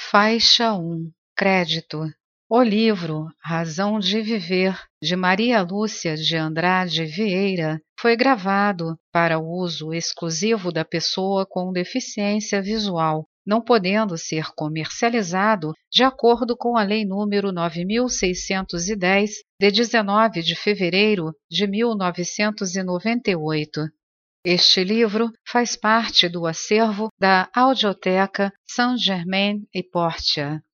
Faixa 1. Crédito. O livro Razão de Viver, de Maria Lúcia de Andrade Vieira, foi gravado para uso exclusivo da pessoa com deficiência visual, não podendo ser comercializado de acordo com a Lei nº 9.610, de 19 de fevereiro de 1998. Este livro faz parte do acervo da Audioteca Saint-Germain-et-Porte.